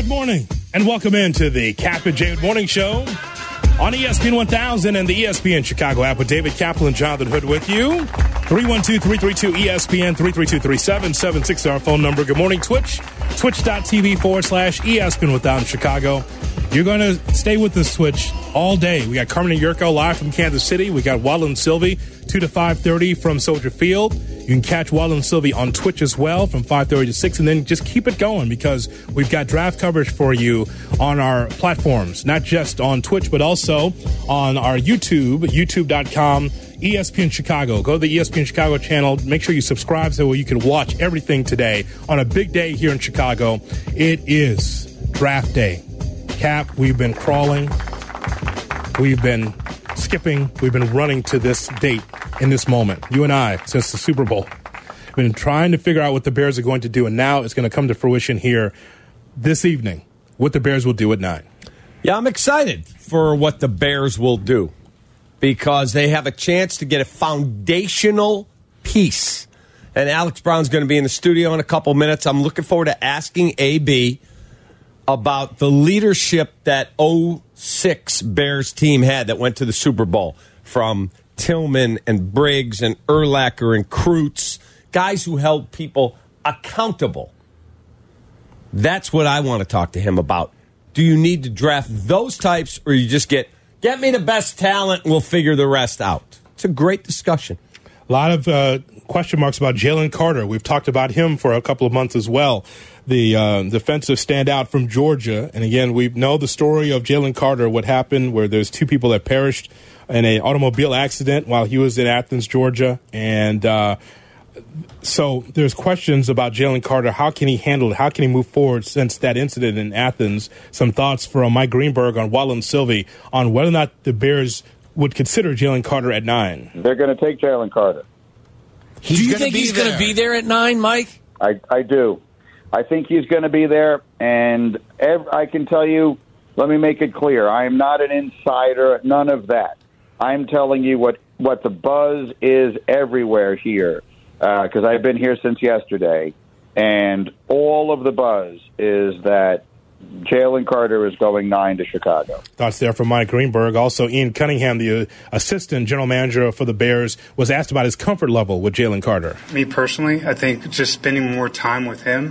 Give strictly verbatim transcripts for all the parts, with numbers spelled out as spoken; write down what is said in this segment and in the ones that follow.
Good morning, and welcome into the Cap and Javid Morning Show on E S P N one thousand and the E S P N Chicago app with David Kaplan and Jonathan Hood with you. three one two, three three two, E S P N, three three two, three seven seven six our phone number. Good morning, Twitch, twitch.tv forward slash ESPN one thousand Chicago. You're going to stay with us, Twitch, all day. We got Carmen and Yurko live from Kansas City. We got Waddle and Sylvie, two to five thirty from Soldier Field. You can catch Waddle and Sylvie on Twitch as well from five thirty to six, and then just keep it going because we've got draft coverage for you on our platforms, not just on Twitch, but also on our YouTube, youtube dot com. E S P N Chicago. Go to the E S P N Chicago channel. Make sure you subscribe so you can watch everything today on a big day here in Chicago. It is draft day. Cap, we've been crawling. We've been skipping. We've been running to this date in this moment. You and I, since the Super Bowl, been trying to figure out what the Bears are going to do, and now it's going to come to fruition here this evening, what the Bears will do at nine. Yeah, I'm excited for what the Bears will do, because they have a chance to get a foundational piece. And Alex Brown's going to be in the studio in a couple minutes. I'm looking forward to asking A B about the leadership that oh six Bears team had that went to the Super Bowl, from Tillman and Briggs and Urlacher and Kreutz, guys who held people accountable. That's what I want to talk to him about. Do you need to draft those types, or you just get, get me the best talent and we'll figure the rest out? It's a great discussion. A lot of uh, question marks about Jalen Carter. We've talked about him for a couple of months as well. The uh, defensive standout from Georgia. And again, we know the story of Jalen Carter, what happened where there's two people that perished in an automobile accident while he was in Athens, Georgia. And uh, so there's questions about Jalen Carter. How can he handle it? How can he move forward since that incident in Athens? Some thoughts from Mike Greenberg on Waddle and Sylvie on whether or not the Bears would consider Jalen Carter at nine. They're going to take Jalen Carter. He's do you think he's going to be there at nine, Mike? I, I do. I think he's going to be there, and ev- I can tell you, let me make it clear, I am not an insider, none of that. I'm telling you what, what the buzz is everywhere here, because uh, I've been here since yesterday, and all of the buzz is that Jalen Carter is going nine to Chicago. Thoughts there from Mike Greenberg. Also, Ian Cunningham, the uh, assistant general manager for the Bears, was asked about his comfort level with Jalen Carter. Me personally, I think just spending more time with him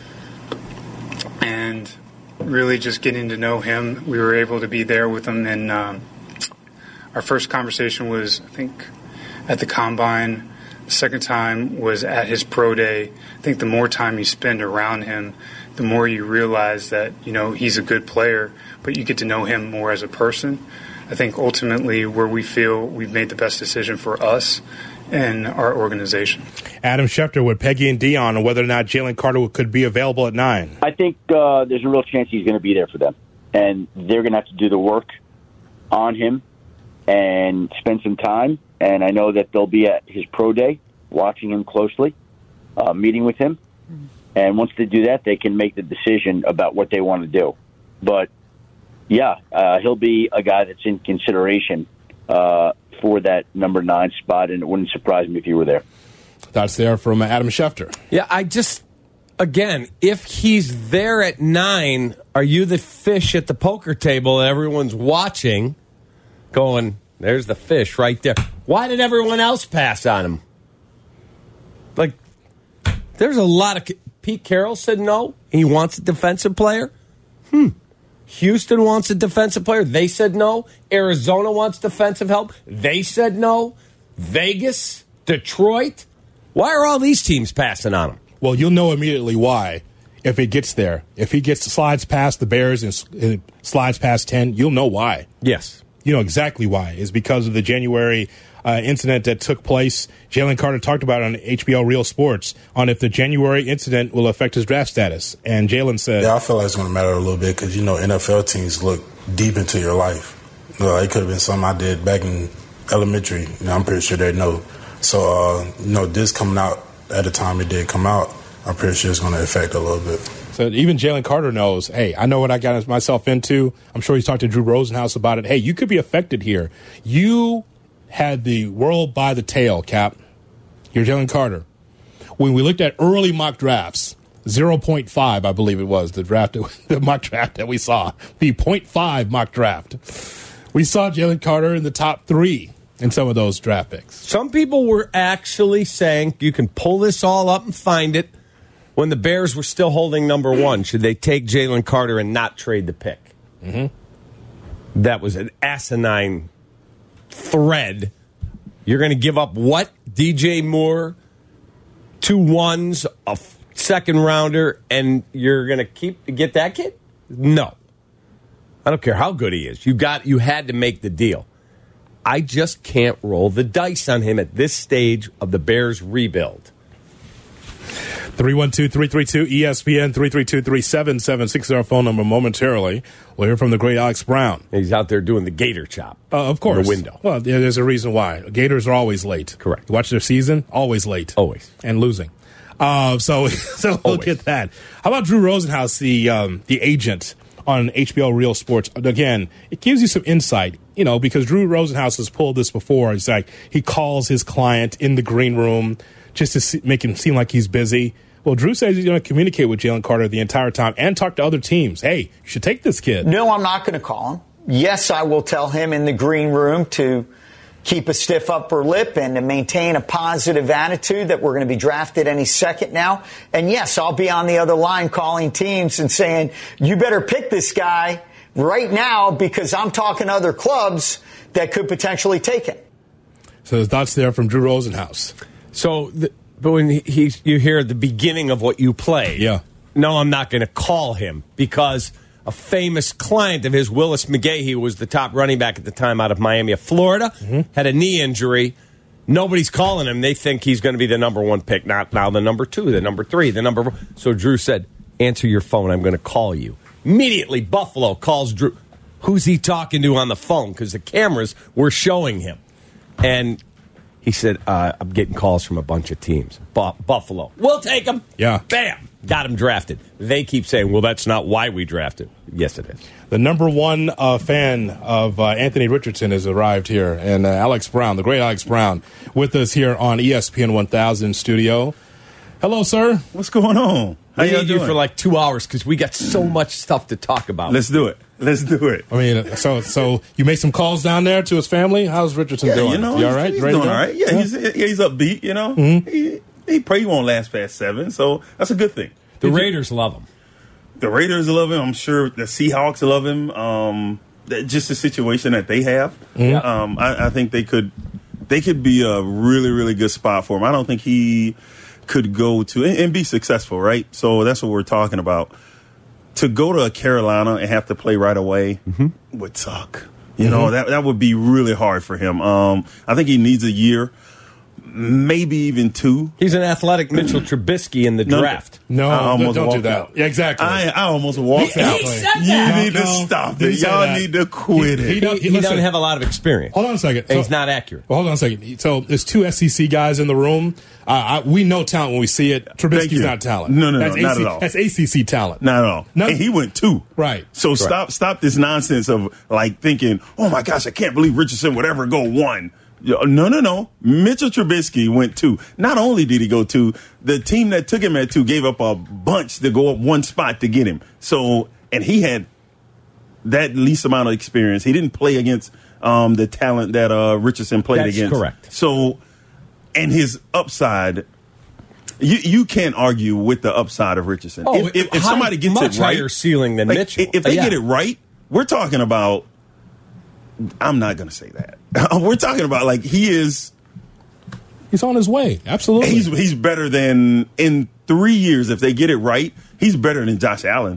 and really just getting to know him. We were able to be there with him, and um, our first conversation was, I think, at the Combine. The second time was at his pro day. I think the more time you spend around him, the more you realize that, you know, he's a good player, but you get to know him more as a person. I think ultimately where we feel we've made the best decision for us and our organization. Adam Schefter with Peggy and Dion on whether or not Jalen Carter could be available at nine. I think uh, there's a real chance he's going to be there for them, and they're going to have to do the work on him and spend some time. And I know that they'll be at his pro day, watching him closely, uh, meeting with him. And once they do that, they can make the decision about what they want to do. But, yeah, uh, he'll be a guy that's in consideration uh, for that number nine spot, and it wouldn't surprise me if he were there. That's there from Adam Schefter. Yeah, I just, again, if he's there at nine, are you the fish at the poker table that everyone's watching going, there's the fish right there? Why did everyone else pass on him? Like, there's a lot of... Pete Carroll said no. He wants a defensive player. Hmm. Houston wants a defensive player. They said no. Arizona wants defensive help. They said no. Vegas, Detroit. Why are all these teams passing on him? Well, you'll know immediately why if it gets there. If he gets slides past the Bears and, and slides past ten, you'll know why. Yes. You know exactly why. It's because of the January uh, incident that took place. Jalen Carter talked about it on H B O Real Sports on if the January incident will affect his draft status. And Jalen said... Yeah, I feel like it's going to matter a little bit because, you know, N F L teams look deep into your life. You know, it could have been something I did back in elementary. You know, I'm pretty sure they know. So, uh, you know, this coming out at the time it did come out, I'm pretty sure it's going to affect a little bit. So even Jalen Carter knows, hey, I know what I got myself into. I'm sure he's talked to Drew Rosenhaus about it. Hey, you could be affected here. You had the world by the tail, Cap. You're Jalen Carter. When we looked at early mock drafts, zero point five, I believe it was, the draft, the mock draft that we saw. The point five mock draft. We saw Jalen Carter in the top three in some of those draft picks. Some people were actually saying, you can pull this all up and find it, when the Bears were still holding number one, should they take Jalen Carter and not trade the pick? Mm-hmm. That was an asinine thread. You're going to give up what? D J Moore, two ones, a second rounder, and you're going to keep get that kid? No. I don't care how good he is. You got you had to make the deal. I just can't roll the dice on him at this stage of the Bears rebuild. three one two, three three two, E S P N, three three two, three seven seven six is our phone number momentarily. We'll hear from the great Alex Brown. He's out there doing the gator chop. Uh, of course. The window. Well, yeah, there's a reason why. Gators are always late. Correct. You watch their season, always late. Always. And losing. Uh, so so we'll get that. How about Drew Rosenhaus, the um, the agent on H B O Real Sports? Again, it gives you some insight, you know, because Drew Rosenhaus has pulled this before. It's like he calls his client in the green room just to see, make him seem like he's busy. Well, Drew says he's going to communicate with Jalen Carter the entire time and talk to other teams. Hey, you should take this kid. No, I'm not going to call him. Yes, I will tell him in the green room to keep a stiff upper lip and to maintain a positive attitude that we're going to be drafted any second now. And yes, I'll be on the other line calling teams and saying, you better pick this guy right now because I'm talking to other clubs that could potentially take him. So his thoughts there from Drew Rosenhaus. So, the, but when he, he's, you hear the beginning of what you play, yeah. No, I'm not going to call him because a famous client of his, Willis McGahee, was the top running back at the time out of Miami of Florida, mm-hmm. had a knee injury. Nobody's calling him. They think he's going to be the number one pick, not now the number two, the number three, the number four. So Drew said, answer your phone. I'm going to call you. Immediately, Buffalo calls Drew. Who's he talking to on the phone? Because the cameras were showing him. And he said, uh, I'm getting calls from a bunch of teams. Bu- Buffalo. We'll take him. Yeah. Bam. Got him drafted. They keep saying, well, that's not why we drafted. Yes, it is. The number one uh, fan of uh, Anthony Richardson has arrived here. And uh, Alex Brown, the great Alex Brown, with us here on E S P N one thousand studio. Hello, sir. What's going on? How we y'all need you doing? for like two hours because we got so much stuff to talk about. Let's do it. Let's do it. I mean, so so you made some calls down there to his family. How's Richardson Yeah, doing? you know, you all he's, right? he's Ready doing to all go? right. Yeah, Yeah. he's he's upbeat. You know, Mm-hmm. he he probably he won't last past seven, so that's a good thing. The Raiders love him. The Raiders love him. I'm sure the Seahawks love him. Um, that, just the situation that they have. Mm-hmm. Um, I, I think they could they could be a really really good spot for him. I don't think he could go to and, and be successful, right? So that's what we're talking about. To go to Carolina and have to play right away mm-hmm. would suck. You mm-hmm. know, that that would be really hard for him. Um, I think he needs a year, maybe even two. He's an athletic Mitchell Trubisky in the No, draft. No, I almost don't do walked that. out. Yeah, exactly. I, I almost walked He- out. he said you that. need No, to no, stop didn't it. say Y'all that. need to quit He- it. he don't- He, he listen. doesn't have a lot of experience. Hold on a second. And So- he's not accurate. Well, hold on a second. So there's two S E C guys in the room. Uh, I, we know talent when we see it. Thank Trubisky's you. not talent. No, no, no, that's not A C, at all. That's A C C talent. Not at all. No. And he went two. Right. So stop stop this nonsense of like thinking, oh my gosh, I can't believe Richardson would ever go one. No, no, no. Mitchell Trubisky went two. Not only did he go two, the team that took him at two gave up a bunch to go up one spot to get him. So, and he had that least amount of experience. He didn't play against um, the talent that uh, Richardson played That's against. correct. So, and his upside, you you can't argue with the upside of Richardson. Oh, if, if, if high- somebody gets much it right, higher ceiling than like, Mitchell. If they Yeah. get it right, we're talking about. I'm not going to say that. We're talking about like he is. He's on his way. Absolutely. He's he's better than in three years if they get it right. He's better than Josh Allen.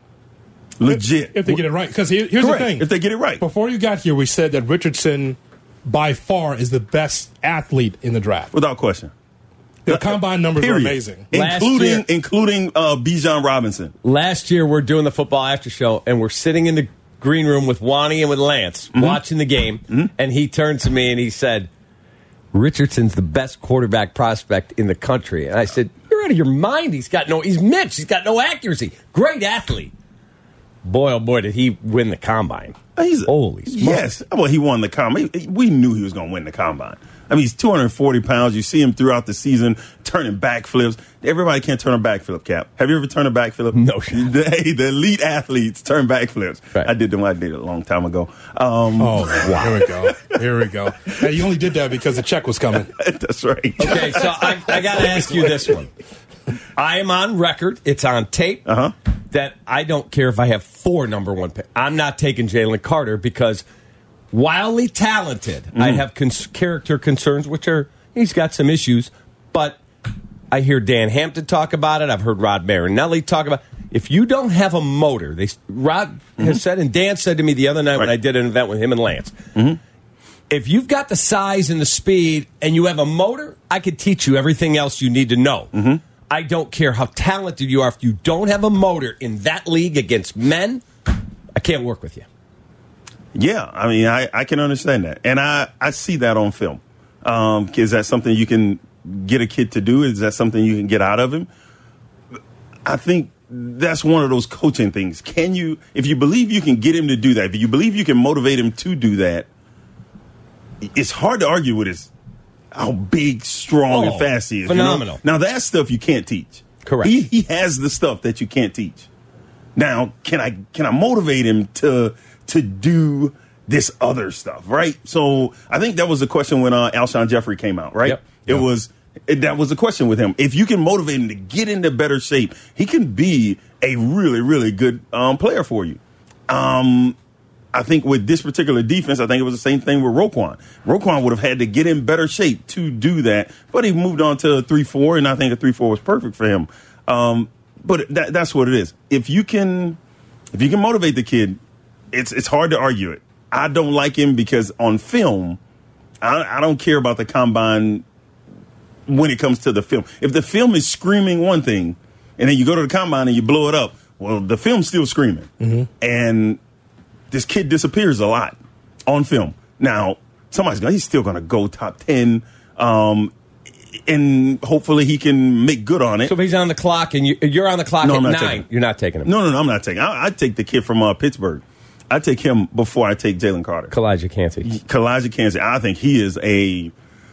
Legit. If they get it right. Because here, here's Correct. the thing. If they get it right. Before you got here, we said that Richardson, by far, is the best athlete in the draft. Without question. The combine numbers Period. are amazing. Last Including year- including uh, Bijan Robinson. Last year, we're doing the football after show, and we're sitting in the green room with Wani and with Lance Mm-hmm. watching the game, mm-hmm. and he turned to me and he said, Richardson's the best quarterback prospect in the country. And I said, you're out of your mind. He's got no, he's Mitch. He's got no accuracy. Great athlete. Boy, oh boy, did he win the combine. He's, Holy smokes. Yes. Well, he won the combine. We knew he was going to win the combine. I mean, he's two hundred forty pounds. You see him throughout the season turning backflips. Everybody can't turn a backflip, Cap. Have you ever turned a backflip? No. The, the elite athletes turn backflips. Right. I did them. I did it a long time ago. Um, Oh, wow. Here we go. Here we go. Hey, you only did that because the check was coming. That's right. Okay, so I, I got to ask you this one. I am on record. It's on tape. Uh-huh. That I don't care if I have four number one picks. I'm not taking Jalen Carter because wildly talented, mm. I have cons- character concerns, which are, he's got some issues, but I hear Dan Hampton talk about it. I've heard Rod Marinelli talk about it. If you don't have a motor, they Rod mm-hmm. has said, and Dan said to me the other night right. when I did an event with him and Lance, mm-hmm. if you've got the size and the speed and you have a motor, I could teach you everything else you need to know. Mm-hmm. I don't care how talented you are. If you don't have a motor in that league against men, I can't work with you. Yeah, I mean, I, I can understand that. And I, I see that on film. Um, is that something you can get a kid to do? Is that something you can get out of him? I think that's one of those coaching things. Can you, if you believe you can get him to do that, if you believe you can motivate him to do that, it's hard to argue with his how big, strong, oh, and fast he is. Phenomenal. You know? Now, that's stuff you can't teach. Correct. He, he has the stuff that you can't teach. Now, can I can I motivate him to to do this other stuff, right? So I think that was the question when uh, Alshon Jeffrey came out, right? Yep. It yep. was it, that was the question with him. If you can motivate him to get into better shape, he can be a really, really good um, player for you. Um, I think with this particular defense, I think it was the same thing with Roquan. Roquan would have had to get in better shape to do that, but he moved on to a three four, and I think a three four was perfect for him. Um, but that, that's what it is. If you can, if you can motivate the kid, it's it's hard to argue it. I don't like him because on film, I, I don't care about the combine when it comes to the film. If the film is screaming one thing, and then you go to the combine and you blow it up, well, the film's still screaming. Mm-hmm. And this kid disappears a lot on film. Now, somebody's going, he's still going to go top ten, um, and hopefully he can make good on it. So if he's on the clock and you, you're on the clock no, at nine, taking, you're not taking him. No, no, no, I'm not taking him. I, I take the kid from uh, Pittsburgh. I take him before I take Jalen Carter. Kalijah Kancey. Kalijah Kancey. I think he is a.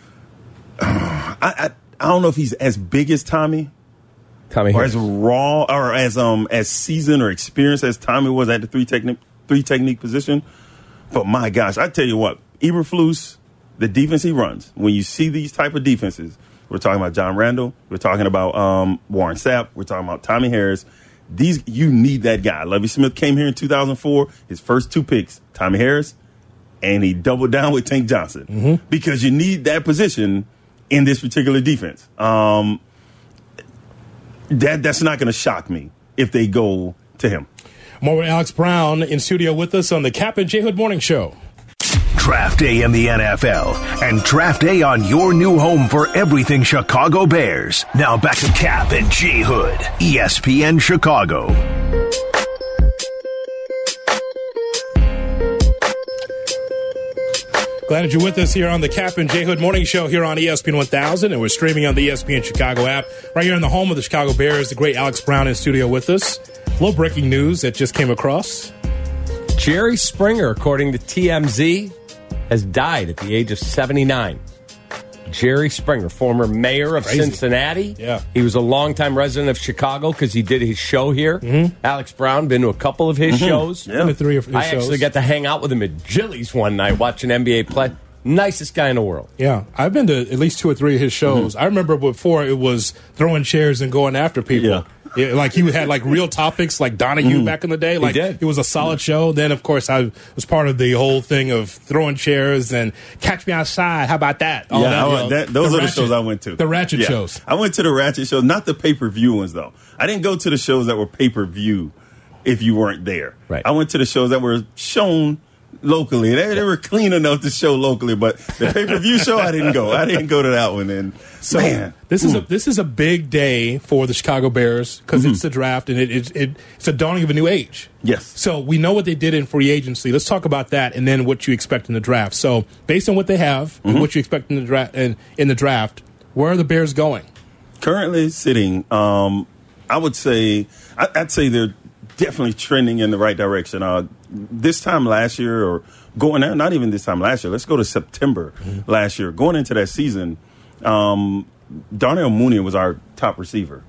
Uh, I, I I don't know if he's as big as Tommy, Tommy, or Harris. as raw or as um as seasoned or experienced as Tommy was at the three technique three technique position. But my gosh, I tell you what, Eberflus, the defense he runs. When you see these type of defenses, we're talking about John Randall, we're talking about um, Warren Sapp, we're talking about Tommy Harris. These, you need that guy. Lovie Smith came here in two thousand four. His first two picks, Tommy Harris, and he doubled down with Tank Johnson mm-hmm. because you need that position in this particular defense. Um, that that's not going to shock me if they go to him. More with Alex Brown in studio with us on the Cap and J Hood Morning Show. Draft Day in the N F L and Draft Day on your new home for everything Chicago Bears. Now back to Cap and J Hood, E S P N Chicago. Glad that you're with us here on the Cap and J Hood Morning Show here on E S P N one thousand, and we're streaming on the E S P N Chicago app right here in the home of the Chicago Bears. The great Alex Brown in studio with us. A little breaking news that just came across. Jerry Springer, according to T M Z, has died at the age of seventy-nine. Jerry Springer, former mayor of Crazy. Cincinnati. Yeah. He was a longtime resident of Chicago because he did his show here. Mm-hmm. Alex Brown, been to a couple of his mm-hmm. shows. Yeah. The three of his I shows. actually got to hang out with him at Jilly's one night watching N B A play. Nicest guy in the world. Yeah. I've been to at least two or three of his shows. Mm-hmm. I remember before it was throwing chairs and going after people. Yeah. Yeah, like he had like real topics like Donahue mm. back in the day. Like he did. It was a solid show. Then of course I was part of the whole thing of throwing chairs and Catch Me Outside. How about that? All yeah, that, I, you know, that, those the are ratchet, the shows I went to. The ratchet yeah. shows. I went to the ratchet shows, not the pay per view ones though. I didn't go to the shows that were pay per view if you weren't there. Right. I went to the shows that were shown locally. They, they were clean enough to show locally, but the pay per view show I didn't go. I didn't go to that one. And so man, this is a this is a big day for the Chicago Bears because mm-hmm. it's the draft and it, it, it it's a dawning of a new age. Yes. So we know what they did in free agency. Let's talk about that and then what you expect in the draft. So based on what they have mm-hmm. and what you expect in the draft and in the draft, where are the Bears going? Currently sitting, um, I would say I, I'd say they're definitely trending in the right direction. Uh, this time last year or going out, not even this time last year. Let's go to September mm-hmm. last year. Going into that season, um, Darnell Mooney was our top receiver.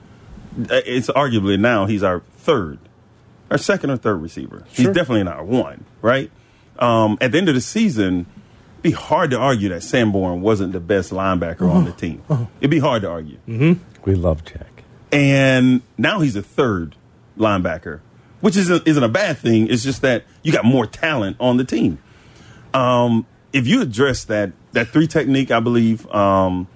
It's arguably now he's our third, our second or third receiver. Sure. He's definitely not one, right? Um, at the end of the season, it'd be hard to argue that Sanborn wasn't the best linebacker uh-huh. on the team. Uh-huh. It'd be hard to argue. Mm-hmm. We love Jack. And now he's a third linebacker, which isn't, isn't a bad thing. It's just that you got more talent on the team. Um, if you address that that three technique, I believe, um,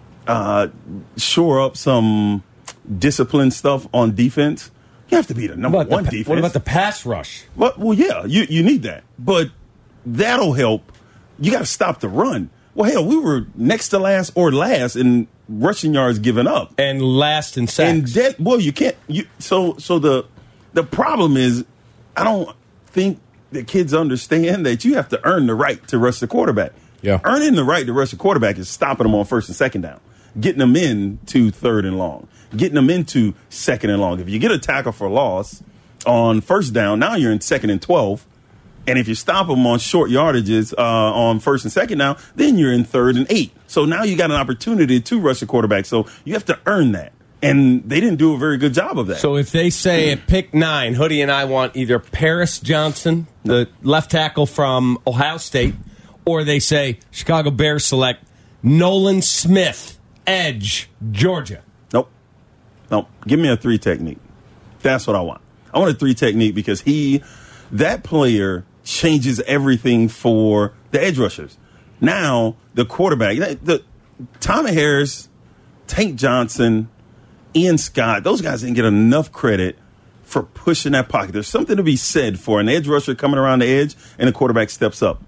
uh, shore up some discipline stuff on defense, you have to be the number one the, defense. What about the pass rush? Well, well yeah, you, you need that. But that'll help. You got to stop the run. Well, hell, we were next to last or last in rushing yards given up. And last in sacks. And that, well, you can't. You, so so the the problem is, I don't think the kids understand that you have to earn the right to rush the quarterback. Yeah. Earning the right to rush the quarterback is stopping them on first and second down, getting them into third and long, getting them into second and long. If you get a tackle for loss on first down, now you're in second and twelve. And if you stop them on short yardages uh, on first and second down, then you're in third and eight. So now you got an opportunity to rush the quarterback. So you have to earn that. And they didn't do a very good job of that. So if they say at pick nine, Hoodie and I want either Paris Johnson, the left tackle from Ohio State, or they say Chicago Bears select Nolan Smith, edge, Georgia. Nope. Nope. Give me a three technique. That's what I want. I want a three technique because he, that player changes everything for the edge rushers. Now, the quarterback, the, the Tommy Harris, Tank Johnson, Ian Scott, those guys didn't get enough credit for pushing that pocket. There's something to be said for an edge rusher coming around the edge and the quarterback steps up.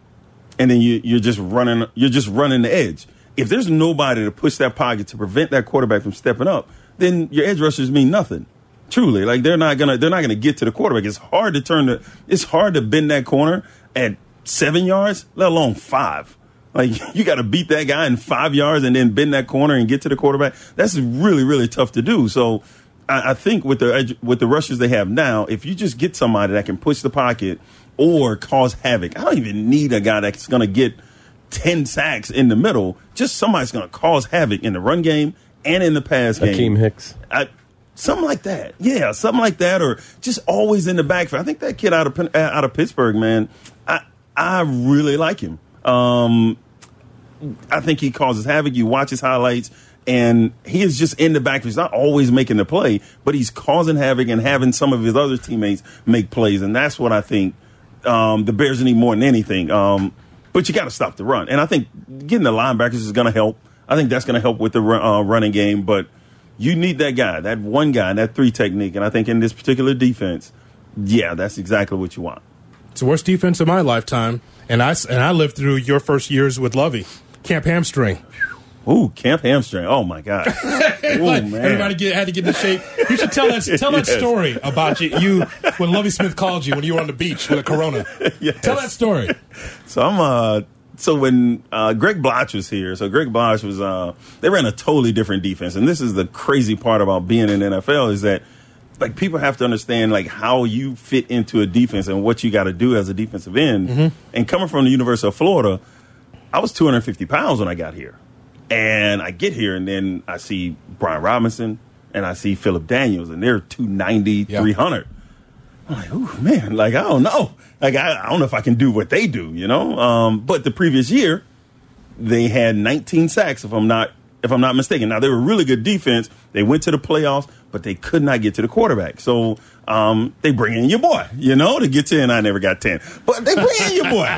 And then you, you're just running, you're just running the edge. If there's nobody to push that pocket to prevent that quarterback from stepping up, then your edge rushers mean nothing. Truly, like they're not gonna they're not gonna get to the quarterback. It's hard to turn the it's hard to bend that corner at seven yards, let alone five. Like you got to beat that guy in five yards and then bend that corner and get to the quarterback. That's really really tough to do. So I, I think with the with the rushers they have now, if you just get somebody that can push the pocket or cause havoc, I don't even need a guy that's gonna get ten sacks in the middle. Just somebody's gonna cause havoc in the run game and in the pass game. Akeem Hicks. I, Something like that. Yeah, something like that, or just always in the backfield. I think that kid out of out of Pittsburgh, man, I I really like him. Um, I think he causes havoc. You watch his highlights, and he is just in the backfield. He's not always making the play, but he's causing havoc and having some of his other teammates make plays, and that's what I think um, the Bears need more than anything. Um, but you got to stop the run, and I think getting the linebackers is going to help. I think that's going to help with the uh, running game, but you need that guy, that one guy, that three technique. And I think in this particular defense, yeah, that's exactly what you want. It's the worst defense of my lifetime. And I, and I lived through your first years with Lovey. Camp hamstring. Ooh, camp hamstring. Oh, my God. Ooh, man. Everybody get, had to get in shape. You should tell that, tell that yes. story about you, you when Lovey Smith called you when you were on the beach with a Corona. Yes. Tell that story. So I'm uh, So when uh, Greg Bloch was here, so Greg Bloch was, uh, they ran a totally different defense. And this is the crazy part about being in the N F L is that, like, people have to understand, like, how you fit into a defense and what you got to do as a defensive end. Mm-hmm. And coming from the University of Florida, I was two hundred fifty pounds when I got here. And I get here, and then I see Brian Robinson, and I see Philip Daniels, and they're two ninety, yeah. three hundred. I'm like, oh, man, like, I don't know. Like, I, I don't know if I can do what they do, you know? Um, but the previous year, they had nineteen sacks, if I'm not if I'm not mistaken. Now, they were really good defense. They went to the playoffs, but they could not get to the quarterback. So um, they bring in your boy, you know, to get to, and I never got ten. But they bring in your boy.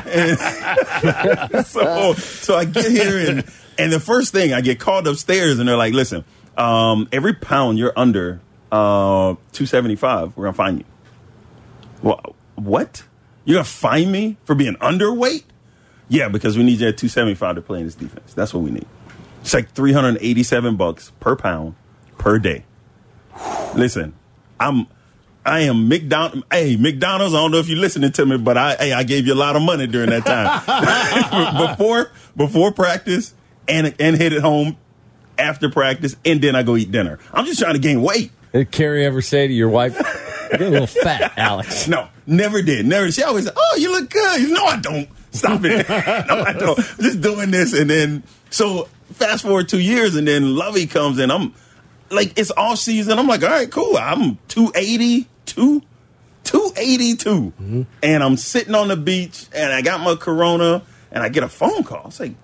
And so, so I get here, and, and the first thing, I get called upstairs, and they're like, listen, um, every pound you're under uh, two seventy-five, we're going to fine you. Well, what? You're going to fine me for being underweight? Yeah, because we need you at two seventy-five to play in this defense. That's what we need. It's like three hundred eighty-seven bucks per pound per day. Listen, I'm I am McDonald. Hey, McDonald's, I don't know if you're listening to me, but I hey, I gave you a lot of money during that time. before before practice and and headed home after practice, and then I go eat dinner. I'm just trying to gain weight. Did Carrie ever say to your wife, You're a little fat, Alex. No, never did. Never. She always said, "Oh, you look good." No, I don't. Stop it. No, I don't. Just doing this, and then so fast forward two years, and then Lovey comes in. I'm like, it's off season. I'm like, all right, cool. I'm two eighty-two, two eighty-two, mm-hmm. and I'm sitting on the beach, and I got my Corona, and I get a phone call. It's like,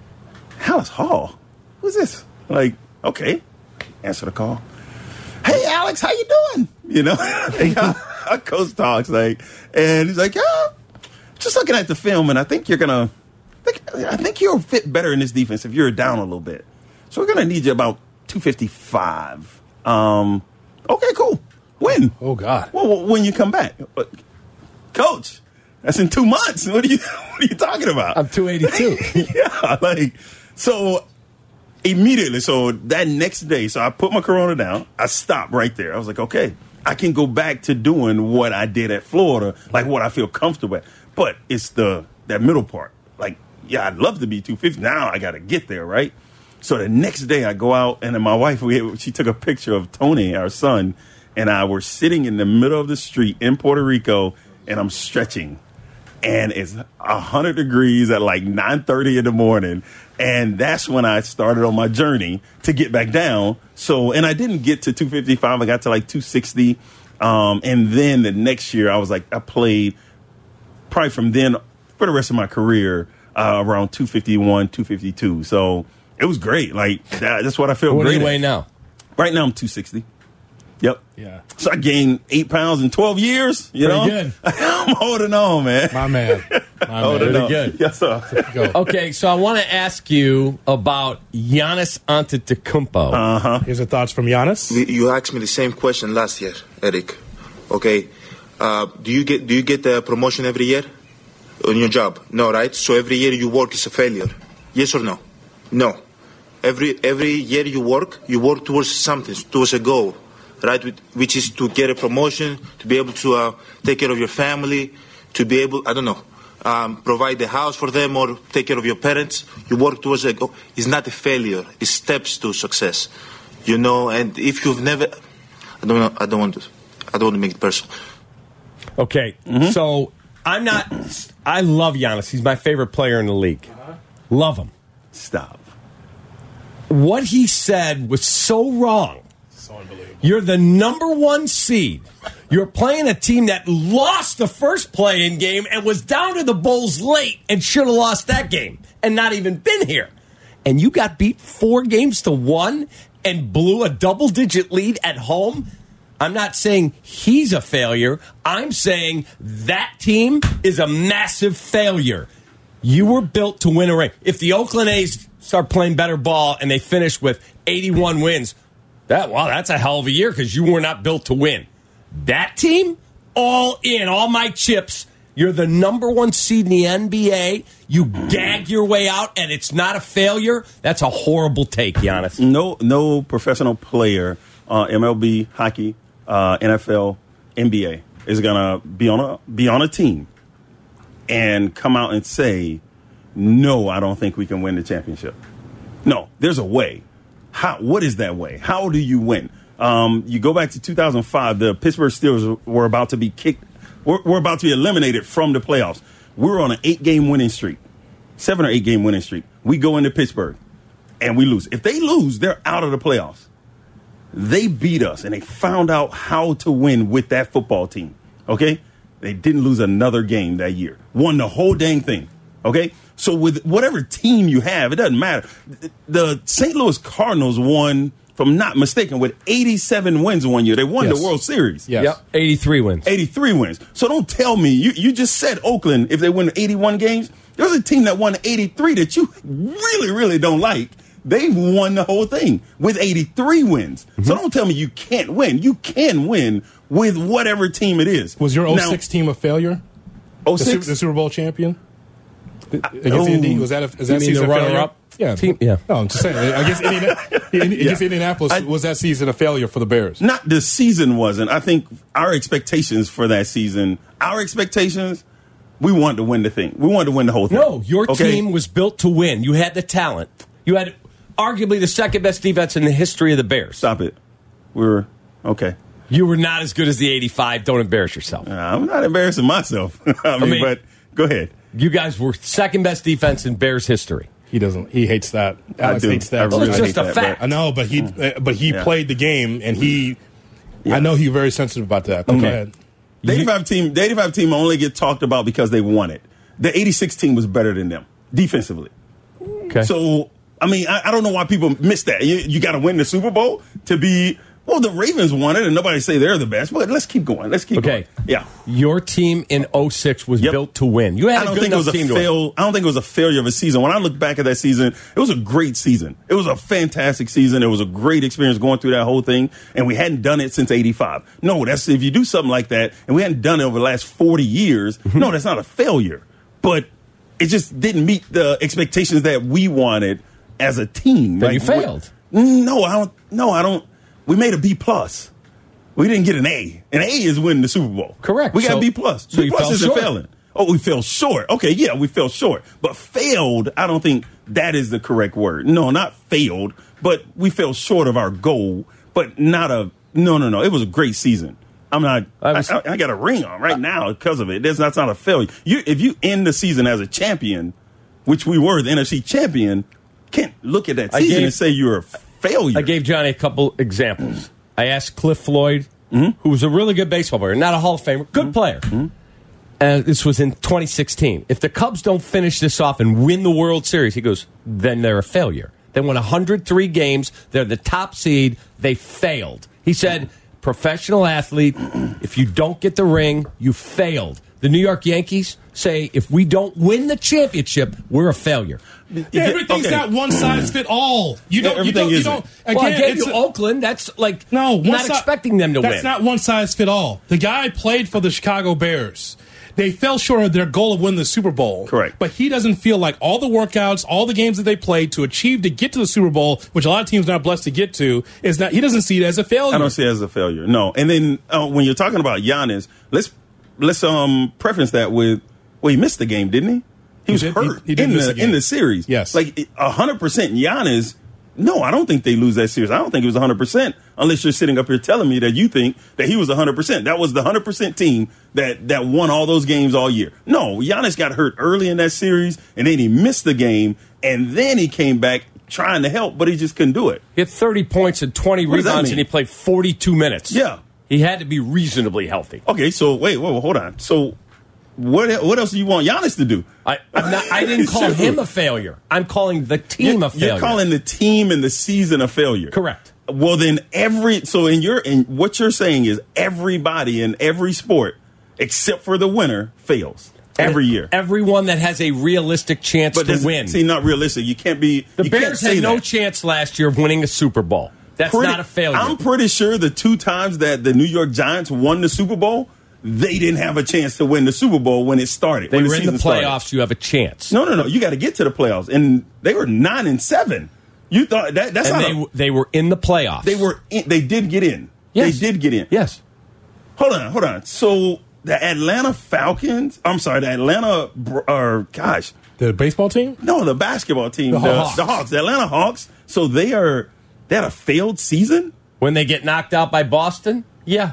Alex Hall, who's this? Like, okay, answer the call. Hey, Alex, how you doing? You know, our coach talks like, and he's like, yeah, just looking at the film, and I think you're gonna, I think, I think you'll fit better in this defense if you're down a little bit. So we're gonna need you about two fifty-five. Um, okay, cool. When? Oh God. Well, when you come back, but, Coach, that's in two months. What are you, what are you talking about? I'm two eighty-two. Yeah, like so. Immediately, so that next day, so I put my Corona down. I stopped right there. I was like, okay, I can go back to doing what I did at Florida, like what I feel comfortable at. But it's the that middle part. Like, yeah, I'd love to be two fifty. Now I got to get there, right? So the next day I go out, and then my wife, we, she took a picture of Tony, our son, and I were sitting in the middle of the street in Puerto Rico, and I'm stretching. And it's one hundred degrees at like nine thirty in the morning. And that's when I started on my journey to get back down. So, and I didn't get to two fifty-five. I got to like two sixty. Um, and then the next year, I was like, I played probably from then for the rest of my career uh, around two fifty-one, two fifty-two. So it was great. Like, that, that's what I feel what great do you weigh at. now? Right now, I'm two sixty. Yep. Yeah. So I gained eight pounds in twelve years. You Pretty know? good. I'm holding on, man. My man. My holding man. on. good. Yes, sir. Go. Okay, so I want to ask you about Giannis Antetokounmpo. Uh-huh. Here's the thoughts from Giannis. You asked me the same question last year, Eric. Okay. Uh, do you get do you get a promotion every year on your job? No, right? So every year you work is a failure. Yes or no? No. Every every year you work, you work towards something, towards a goal, right? Which is to get a promotion, to be able to uh, take care of your family, to be able, I don't know, um, provide the house for them or take care of your parents. You work towards a goal. It's not a failure. It's steps to success, you know. And if you've never, I don't know, I don't want to, I don't want to make it personal. Okay, mm-hmm. So I'm not. I love Giannis. He's my favorite player in the league. Uh-huh. Love him. Stop. What he said was so wrong. So unbelievable. You're the number one seed. You're playing a team that lost the first play-in game and was down to the Bulls late and should have lost that game and not even been here. And you got beat four games to one and blew a double-digit lead at home. I'm not saying he's a failure. I'm saying that team is a massive failure. You were built to win a ring. If the Oakland A's start playing better ball and they finish with eighty-one wins, that wow, that's a hell of a year because you were not built to win. That team, all in, all my chips. You're the number one seed in the N B A. You gag your way out, and it's not a failure. That's a horrible take, Giannis. No, no professional player, uh, M L B, hockey, uh, N F L, N B A is gonna be on a be on a team and come out and say, no, I don't think we can win the championship. No, there's a way. How? What is that way? How do you win? Um, you go back to two thousand five, the Pittsburgh Steelers were about to be kicked, were, were about to be eliminated from the playoffs. We were on an eight-game winning streak, seven or eight-game winning streak. We go into Pittsburgh, and we lose. If they lose, they're out of the playoffs. They beat us, and they found out how to win with that football team, okay? They didn't lose another game that year. Won the whole dang thing, okay? So with whatever team you have, it doesn't matter. The Saint Louis Cardinals won, if I'm not mistaken, with eighty-seven wins one year. They won yes. the World Series. Yes. Yep, eighty-three wins. eighty-three wins. So don't tell me, you, you just said Oakland, if they win eighty-one games, there's a team that won eighty-three that you really, really don't like. They've won the whole thing with eighty-three wins. Mm-hmm. So don't tell me you can't win. You can win with whatever team it is. Was your oh six now, team a failure? oh six? The, the Super Bowl champion? Against oh, Indy? Was that, a, is that season the a failure? Up? Yeah. Team, yeah. No, I'm just saying. Against, Indiana, against yeah. Indianapolis, I, was that season a failure for the Bears? Not the season wasn't. I think our expectations for that season, our expectations, we wanted to win the thing. We wanted to win the whole thing. No, your okay? team was built to win. You had the talent. You had arguably the second best defense in the history of the Bears. Stop it. We were, okay. You were not as good as the eighty-five. Don't embarrass yourself. Uh, I'm not embarrassing myself. I, mean, I mean, but go ahead. You guys were second best defense in Bears history. He doesn't. He hates that. Alex hates that. Well, it's just a that, fact. I know, but he uh, but he yeah. played the game, and he. Yeah. I know he's very sensitive about that. But okay. Go ahead. The eighty-five team. The eighty-five team only get talked about because they won it. The eighty-six team was better than them defensively. Okay. So I mean, I, I don't know why people miss that. You, you got to win the Super Bowl to be. Well, the Ravens won it, and nobody say they're the best. But let's keep going. Let's keep okay. going. Yeah. Your team in oh six was yep. built to win. You had I don't a good think it was a team fail. I don't think it was a failure of a season. When I look back at that season, it was a great season. It was a fantastic season. It was a great experience going through that whole thing, and we hadn't done it since eighty-five. No, that's if you do something like that, and we hadn't done it over the last forty years. No, that's not a failure. But it just didn't meet the expectations that we wanted as a team. Then like, you failed. We, no, I don't. No, I don't. We made a B plus. We didn't get an A. An A is winning the Super Bowl. Correct. We got so, B plus. So B plus fell isn't short. failing. Oh, we fell short. Okay, yeah, we fell short. But failed, I don't think that is the correct word. No, not failed, but we fell short of our goal. But not a no, no, no. It was a great season. I'm not. I, was, I, I got a ring on right now because of it. That's, that's not a failure. You, if you end the season as a champion, which we were, the N F C champion, can't look at that season gave, and say you're a failure. I gave Johnny a couple examples. I asked Cliff Floyd, mm-hmm. who was a really good baseball player, not a Hall of Famer, good mm-hmm. player. Mm-hmm. And this was in twenty sixteen. If the Cubs don't finish this off and win the World Series, he goes, then they're a failure. They won one hundred three games. They're the top seed. They failed. He said, professional athlete, if you don't get the ring, you failed. The New York Yankees say, if we don't win the championship, we're a failure. Yeah, everything's okay. not one size fit all. You don't. Yeah, you don't. You don't. Again, well, I gave it's you a, Oakland. That's like no. not si- expecting them to that's win. That's not one size fit all. The guy played for the Chicago Bears. They fell short of their goal of winning the Super Bowl. Correct. But he doesn't feel like all the workouts, all the games that they played to achieve to get to the Super Bowl, which a lot of teams are not blessed to get to, is not. He doesn't see it as a failure. I don't see it as a failure. No. And then uh, when you're talking about Giannis, let's let's um preference that with. Well, he missed the game, didn't he? He was he did, hurt he, he did in miss the, the game. in the series. Yes. Like one hundred percent Giannis, no, I don't think they lose that series. I don't think it was one hundred percent unless you're sitting up here telling me that you think that he was one hundred percent. That was the one hundred percent team that, that won all those games all year. No, Giannis got hurt early in that series, and then he missed the game, and then he came back trying to help, but he just couldn't do it. He had thirty points and twenty What does that rebounds, mean? and he played forty-two minutes. Yeah. He had to be reasonably healthy. Okay, so wait, wait, wait hold on. So what what else do you want Giannis to do? I, I'm not, I didn't call him a failure. I'm calling the team you're, a failure. You're calling the team and the season a failure. Correct. Well, then every so in your in what you're saying is everybody in every sport except for the winner fails every year. Everyone that has a realistic chance but to win. See, not realistic. You can't be. The you Bears can't say had no that. chance last year of winning a Super Bowl. That's Pretty- not a failure. I'm pretty sure the two times that the New York Giants won the Super Bowl, they didn't have a chance to win the Super Bowl when it started. they when were the in the season playoffs. started. You have a chance. No, no, no. You got to get to the playoffs, and they were nine and seven. You thought that that's and not. they A, they were in the playoffs. they were. In, they did get in. Yes. They did get in. Yes. Hold on, hold on. So the Atlanta Falcons. I'm sorry, the Atlanta. Or gosh, The baseball team? no, the basketball team. The The, Hawks. the Hawks. The Atlanta Hawks. So they are. They had a failed season. When they get knocked out by Boston, yeah.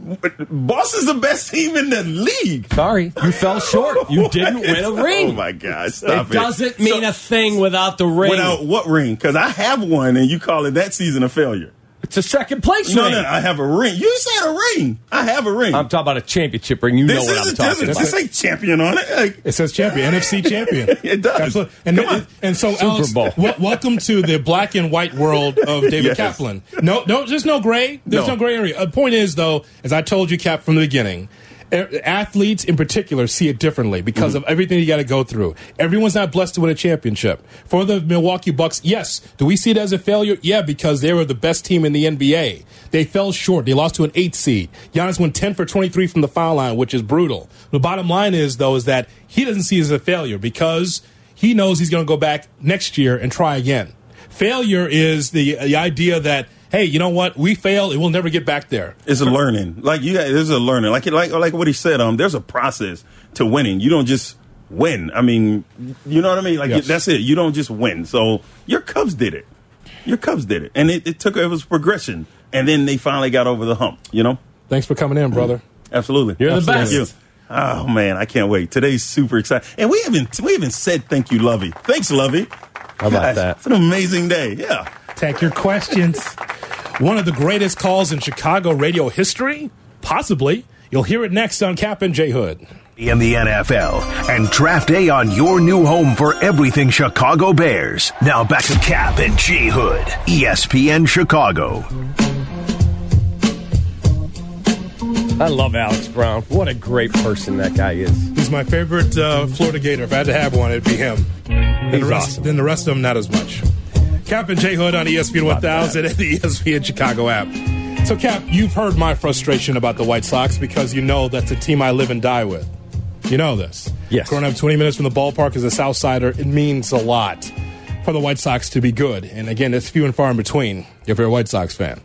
Boston's the best team in the league. Sorry, you fell short. You didn't win a ring. Oh my God! Stop it it. doesn't mean So- a thing without the ring. Without what ring? Because I have one, and you call it that season a failure. It's a second place No, ring. no, I have a ring. You said a ring. I have a ring. I'm talking about a championship ring. You this know what I'm isn't. talking This, about. this ain't champion on it. Like, It says champion, N F C champion. It does. Absolutely. And, Come on. and so, Super Alex, Bowl. w- welcome to the black and white world of David Yes. Kaplan. No, no, there's no gray. There's no, No. gray area. The point is, though, as I told you, Cap, from the beginning, a- athletes in particular see it differently because Mm-hmm. of everything you got to go through. Everyone's not blessed to win a championship. For the Milwaukee Bucks, yes. Do we see it as a failure? Yeah, because they were the best team in the N B A. They fell short. They lost to an eight seed. Giannis went ten for twenty-three from the foul line, which is brutal. The bottom line is, though, is that he doesn't see it as a failure because he knows he's going to go back next year and try again. Failure is the, the idea that, hey, you know what? We failed and we'll never get back there. it's a learning. Like you, there's a learning. Like like like what he said. Um, there's a process to winning. You don't just win. I mean, you know what I mean? Like Yes. that's it. You don't just win. So your Cubs did it. Your Cubs did it, and it, it took it was progression. and then they finally got over the hump, you know? Thanks for coming in, brother. Absolutely. You're Absolutely. the best. Thank you. Oh, man, I can't wait. Today's super exciting. And we haven't we haven't said thank you, Lovey. Thanks, Lovey. How about Gosh, that? It's an amazing day. Yeah. Take your questions. One of the greatest calls in Chicago radio history? Possibly. You'll hear it next on Cap and J Hood. In the N F L and Draft Day on your new home for everything Chicago Bears. Now back to Cap and J Hood, E S P N Chicago. I love Alex Brown. What a great person that guy is. He's my favorite uh, Florida Gator. If I had to have one, it'd be him. And He's the rest, awesome. Then the rest of them, not as much. Cap and J Hood on E S P N one thousand and the E S P N Chicago app. So, Cap, you've heard my frustration about the White Sox because you know that's a team I live and die with. You know this. Yes. Growing up twenty minutes from the ballpark as a Southsider, it means a lot for the White Sox to be good. And again, it's few and far in between if you're a White Sox fan.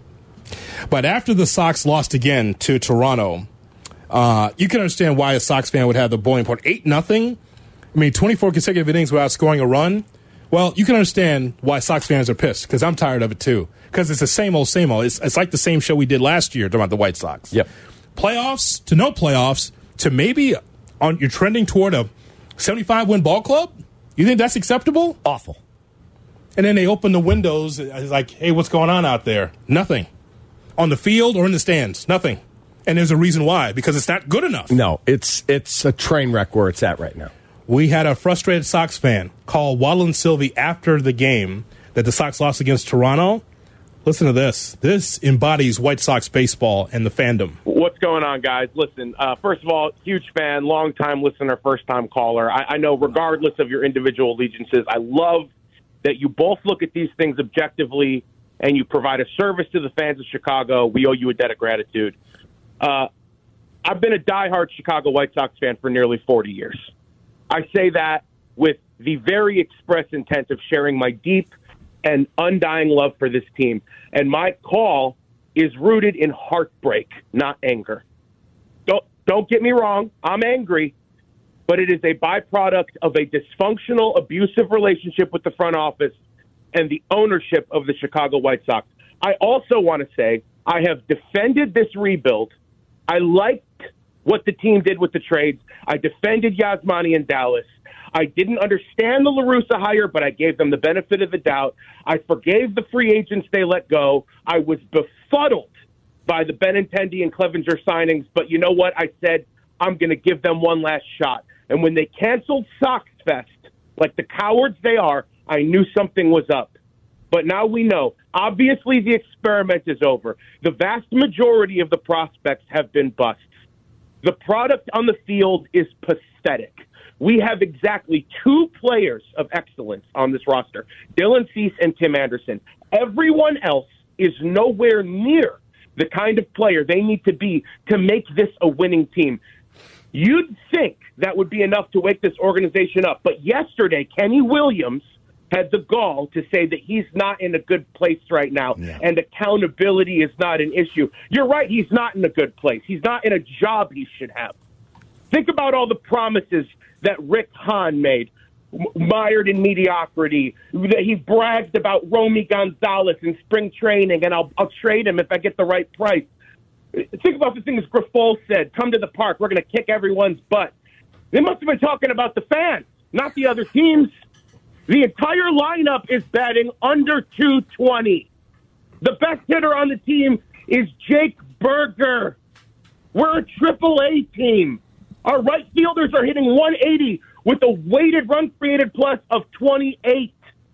But after the Sox lost again to Toronto, uh, you can understand why a Sox fan would have the boiling point. eight nothing. I mean, twenty-four consecutive innings without scoring a run. Well, you can understand why Sox fans are pissed, because I'm tired of it too. Because it's the same old, same old. It's, it's like the same show we did last year talking about the White Sox. Yep. Playoffs to no playoffs to maybe on you're trending toward a seventy-five win ball club. You think that's acceptable? Awful. And then they open the windows. It's like, hey, what's going on out there? Nothing. On the field or in the stands, nothing. And there's a reason why, because it's not good enough. No, it's it's a train wreck where it's at right now. We had a frustrated Sox fan call Waddle and Sylvie after the game that the Sox lost against Toronto. Listen to this. This embodies White Sox baseball and the fandom. What's going on, guys? Listen, uh, first of all, huge fan, long-time listener, first-time caller. I, I know regardless of your individual allegiances, I love that you both look at these things objectively and you provide a service to the fans of Chicago. We owe you a debt of gratitude. Uh, I've been a diehard Chicago White Sox fan for nearly forty years. I say that with the very express intent of sharing my deep and undying love for this team. And my call is rooted in heartbreak, not anger. Don't, don't get me wrong. I'm angry, but it is a byproduct of a dysfunctional, abusive relationship with the front office and the ownership of the Chicago White Sox. I also want to say I have defended this rebuild. I liked what the team did with the trades. I defended Yasmani in Dallas. I didn't understand the La Russa hire, but I gave them the benefit of the doubt. I forgave the free agents they let go. I was befuddled by the Benintendi and Clevenger signings, but you know what? I said, I'm going to give them one last shot. And when they canceled Sox Fest, like the cowards they are, I knew something was up. But now we know. Obviously, the experiment is over. The vast majority of the prospects have been busts. The product on the field is pathetic. We have exactly two players of excellence on this roster, Dylan Cease and Tim Anderson. Everyone else is nowhere near the kind of player they need to be to make this a winning team. You'd think that would be enough to wake this organization up. But yesterday, Kenny Williams had the gall to say that he's not in a good place right now, yeah. and accountability is not an issue. You're right, he's not in a good place. He's not in a job he should have. Think about all the promises that Rick Hahn made, mired in mediocrity, that he bragged about Romy Gonzalez in spring training, and I'll, I'll trade him if I get the right price. Think about the things Grifol said, come to the park, we're going to kick everyone's butt. They must have been talking about the fans, not the other teams. The entire lineup is batting under two twenty. The best hitter on the team is Jake Berger. We're a triple A team. Our right fielders are hitting one eighty with a weighted run created plus of twenty-eight.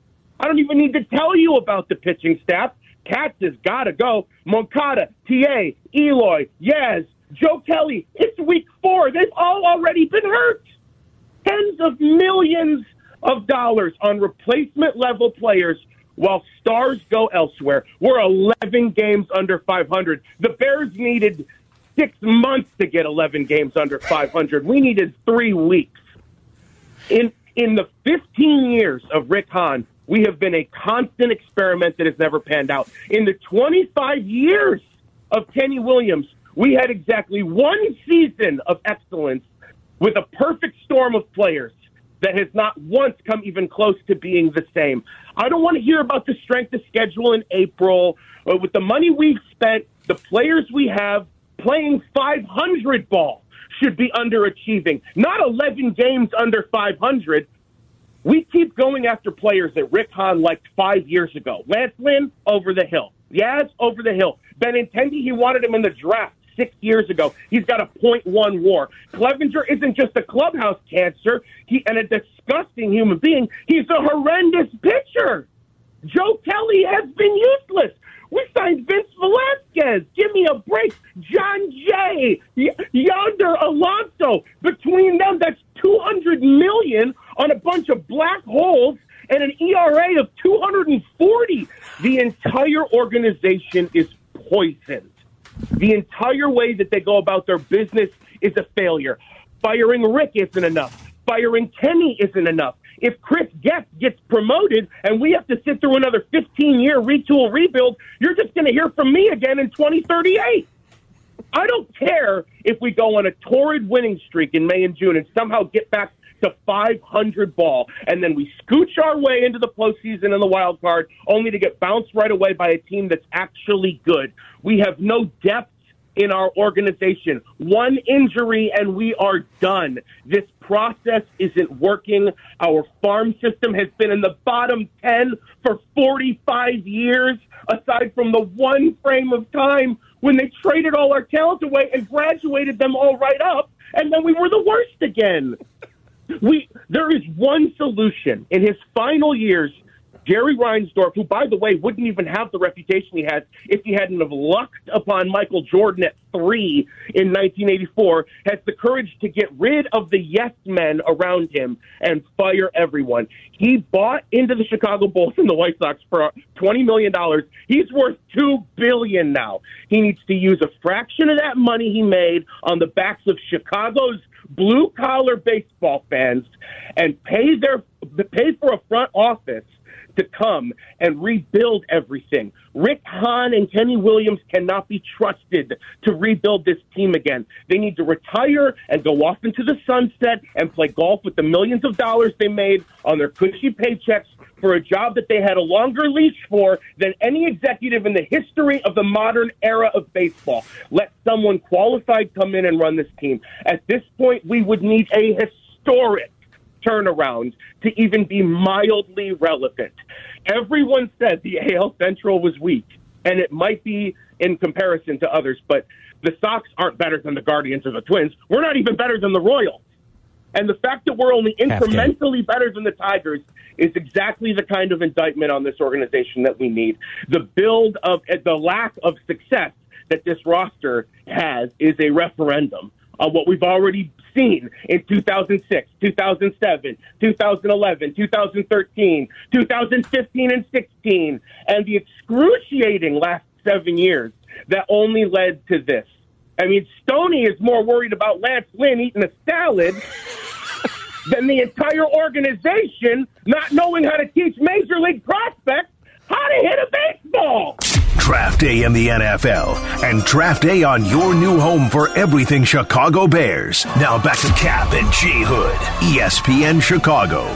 I don't even need to tell you about the pitching staff. Katz has got to go. Moncada, T A, Eloy, Yaz, Joe Kelly. It's week four. They've all already been hurt. Tens of millions of dollars on replacement-level players while stars go elsewhere. We're eleven games under five hundred. The Bears needed six months to get eleven games under five hundred. We needed three weeks. In in the fifteen years of Rick Hahn, we have been a constant experiment that has never panned out. In the twenty-five years of Kenny Williams, we had exactly one season of excellence with a perfect storm of players that has not once come even close to being the same. I don't want to hear about the strength of schedule in April. Uh, with the money we've spent, the players we have playing five hundred ball should be underachieving, not eleven games under five hundred. We keep going after players that Rick Hahn liked five years ago. Lance Lynn, over the hill. Yaz, over the hill. Benintendi, he wanted him in the draft six years ago. He's got a point one war. Clevenger isn't just a clubhouse cancer he, and a disgusting human being. He's a horrendous pitcher. Joe Kelly has been useless. We signed Vince Velasquez. Give me a break. John Jay, y- Yonder Alonso. Between them, that's two hundred million dollars on a bunch of black holes and an E R A of two hundred forty. The entire organization is poisoned. The entire way that they go about their business is a failure. Firing Rick isn't enough. Firing Kenny isn't enough. If Chris Getz gets promoted and we have to sit through another fifteen-year retool rebuild, you're just going to hear from me again in twenty thirty-eight. I don't care if we go on a torrid winning streak in May and June and somehow get back to five hundred ball, and then we scooch our way into the postseason and the wild card, only to get bounced right away by a team that's actually good. We have no depth in our organization. One injury and we are done. This process isn't working. Our farm system has been in the bottom ten for forty-five years, aside from the one frame of time when they traded all our talent away and graduated them all right up, and then we were the worst again. We there is one solution. In his final years, Jerry Reinsdorf, who, by the way, wouldn't even have the reputation he has if he hadn't have lucked upon Michael Jordan at three in nineteen eighty-four, has the courage to get rid of the yes men around him and fire everyone. He bought into the Chicago Bulls and the White Sox for twenty million dollars. He's worth two billion dollars now. He needs to use a fraction of that money he made on the backs of Chicago's blue-collar baseball fans and pay their pay for a front office to come and rebuild everything. Rick Hahn and Kenny Williams cannot be trusted to rebuild this team again. They need to retire and go off into the sunset and play golf with the millions of dollars they made on their cushy paychecks for a job that they had a longer leash for than any executive in the history of the modern era of baseball. Let someone qualified come in and run this team. At this point, we would need a historic turnaround to even be mildly relevant. Everyone said the A L Central was weak, and it might be in comparison to others, but the Sox aren't better than the Guardians or the Twins. We're not even better than the Royals. And the fact that we're only incrementally better than the Tigers is exactly the kind of indictment on this organization that we need. The build of the lack of success that this roster has is a referendum on what we've already seen in two thousand six, two thousand seven, two thousand eleven, two thousand thirteen, two thousand fifteen, and sixteen, and the excruciating last seven years that only led to this. I mean, Stoney is more worried about Lance Lynn eating a salad than the entire organization not knowing how to teach Major League prospects how to hit a baseball. Draft Day in the N F L and Draft Day on your new home for everything Chicago Bears. Now back to Cap and J Hood, E S P N Chicago.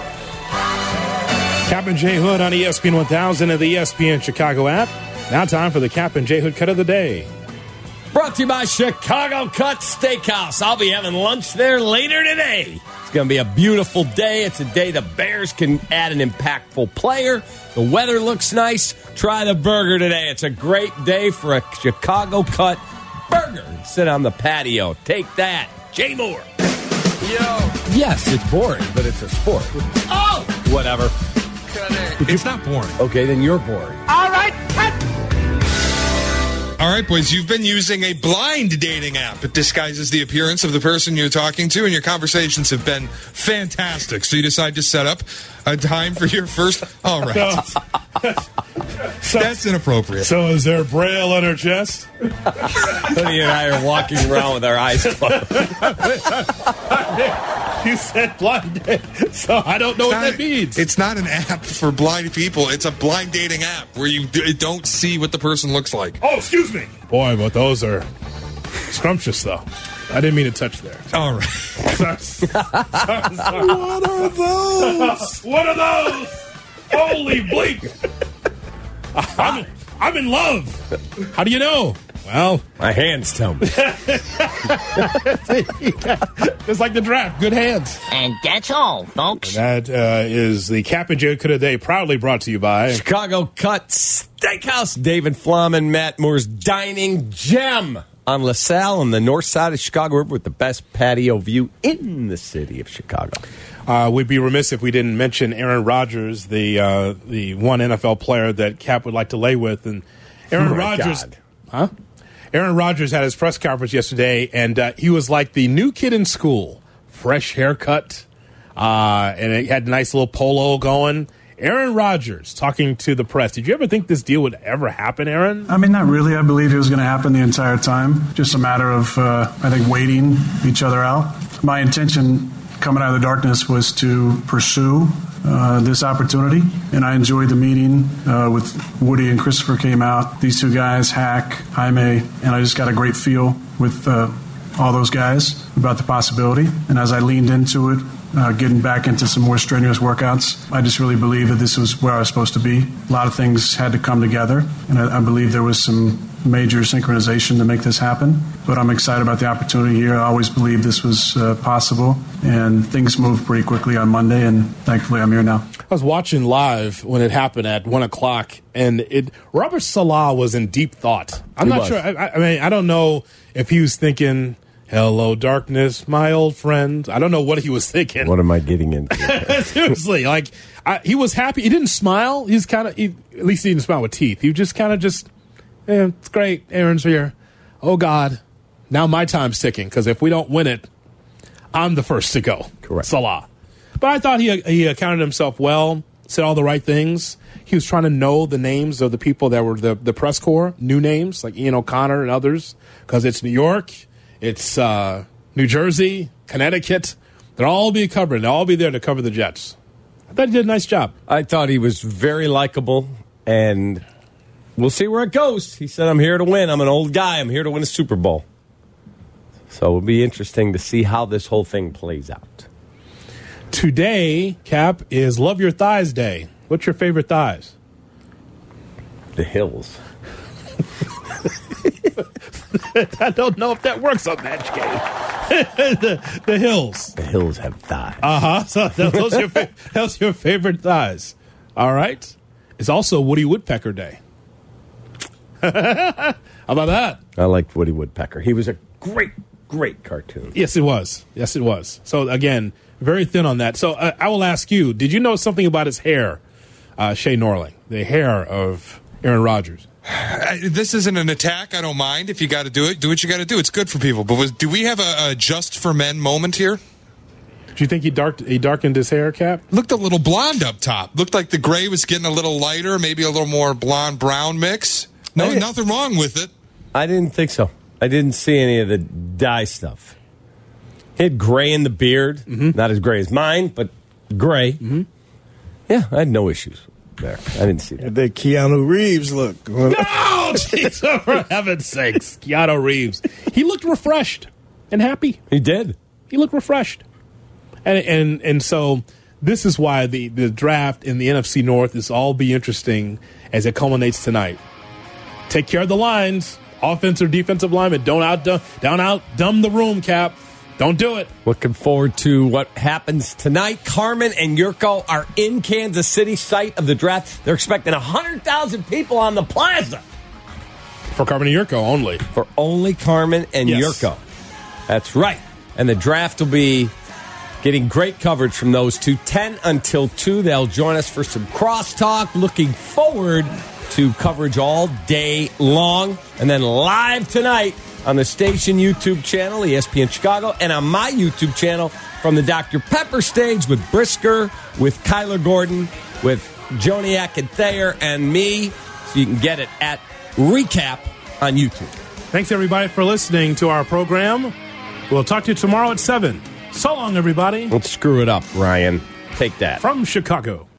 Cap and J Hood on E S P N one thousand and the E S P N Chicago app. Now time for the Cap and J Hood cut of the day. Brought to you by Chicago Cut Steakhouse. I'll be having lunch there later today. It's going to be a beautiful day. It's a day the Bears can add an impactful player. The weather looks nice. Try the burger today. It's a great day for a Chicago Cut burger. Sit on the patio. Take that. Jay Moore. Yo. Yes, it's boring, but it's a sport. Oh! Whatever. It's not boring. Okay, then you're boring. All right, cut. All right, boys, you've been using a blind dating app. It disguises the appearance of the person you're talking to, and your conversations have been fantastic. So you decide to set up a time for your first... All right. So, That's inappropriate. So is there Braille on her chest? Tony and I are walking around with our eyes closed. You said blind date, so I don't know It's what not- that means. It's not an app for blind people. It's a blind dating app where you d- don't see what the person looks like. Oh, excuse me. Boy, but those are scrumptious, though. I didn't mean to touch there. All right. Sorry. Sorry, sorry. What are those? What are those? Holy bleep. I'm, I'm in love. How do you know? Well, my hands tell me. Just like the draft, good hands. And that's all, folks. And that uh, is the Cap and J Hood today, proudly brought to you by Chicago Cut Steakhouse. David Flom, Matt Moore's Dining Gem on LaSalle on the north side of Chicago River with the best patio view in the city of Chicago. Uh, we'd be remiss if we didn't mention Aaron Rodgers, the uh, the one N F L player that Cap would like to lay with, and Aaron oh Rodgers, God. huh? Aaron Rodgers had his press conference yesterday, and uh, he was like the new kid in school. Fresh haircut, uh, and it had a nice little polo going. Aaron Rodgers talking to the press. Did you ever think this deal would ever happen, Aaron? I mean, not really. I believe it was going to happen the entire time. Just a matter of, uh, I think, waiting each other out. My intention coming out of the darkness was to pursue Uh, this opportunity, and I enjoyed the meeting uh, with Woody and Christopher came out. These two guys, Hack, Jaime, and I just got a great feel with uh, all those guys about the possibility. And as I leaned into it, uh, getting back into some more strenuous workouts, I just really believe that this was where I was supposed to be. A lot of things had to come together, and I, I believe there was some major synchronization to make this happen. But I'm excited about the opportunity here. I always believed this was uh, possible, and things moved pretty quickly on Monday, and thankfully I'm here now. I was watching live when it happened at one o'clock, and it Robert Salah was in deep thought. I'm He not was. sure. I, I mean, I don't know if he was thinking, hello, darkness, my old friend. I don't know what he was thinking. What am I getting into? Seriously, like, I, he was happy. He didn't smile. He's kind of, he, at least he didn't smile with teeth. He just kind of just, yeah, it's great. Aaron's here. Oh, God. Now my time's ticking, because if we don't win it, I'm the first to go. Correct. Salah. But I thought he he accounted himself well, said all the right things. He was trying to know the names of the people that were the, the press corps, new names like Ian O'Connor and others, because it's New York, it's uh, New Jersey, Connecticut. They'll all be covered. They'll all be there to cover the Jets. I thought he did a nice job. I thought he was very likable, and we'll see where it goes. He said, I'm here to win. I'm an old guy. I'm here to win a Super Bowl. So it'll be interesting to see how this whole thing plays out. Today, Cap, is Love Your Thighs Day. What's your favorite thighs? The Hills. I don't know if that works on Match Game. the, the Hills. The Hills have thighs. Uh-huh. So those are your, fa- those are your favorite thighs. All right. It's also Woody Woodpecker Day. How about that? I liked Woody Woodpecker. He was a great, great cartoon. Yes, it was. Yes, it was. So, again, very thin on that. So uh, I will ask you, did you know something about his hair, uh, Shay Norling, the hair of Aaron Rodgers? Uh, this isn't an attack. I don't mind if you got to do it. Do what you got to do. It's good for people. But was, do we have a, a just for men moment here? Do you think he dark he darkened his hair, Cap? Looked a little blonde up top. Looked like the gray was getting a little lighter, maybe a little more blonde brown mix. No, nothing wrong with it. I didn't think so. I didn't see any of the dye stuff. He had gray in the beard. Mm-hmm. Not as gray as mine, but gray. Mm-hmm. Yeah, I had no issues there. I didn't see that. The Keanu Reeves look. No! Jeez, for heaven's sakes. Keanu Reeves. He looked refreshed and happy. He did. He looked refreshed. And and and so this is why the, the draft in the N F C North is all be interesting as it culminates tonight. Take care of the lines. Offensive or defensive lineman. Don't out don't out dumb the room, Cap. Don't do it. Looking forward to what happens tonight. Carmen and Yurko are in Kansas City, site of the draft. They're expecting one hundred thousand people on the plaza. For Carmen and Yurko only. For only Carmen and yes. Yurko. That's right. And the draft will be getting great coverage from those two. ten until two. They'll join us for some crosstalk. Looking forward to coverage all day long. And then live tonight on the station YouTube channel, E S P N Chicago, and on my YouTube channel from the Doctor Pepper stage with Brisker, with Kyler Gordon, with Joniak and Thayer, and me. So you can get it at Recap on YouTube. Thanks, everybody, for listening to our program. We'll talk to you tomorrow at seven. So long, everybody. Let's screw it up, Ryan. Take that. From Chicago.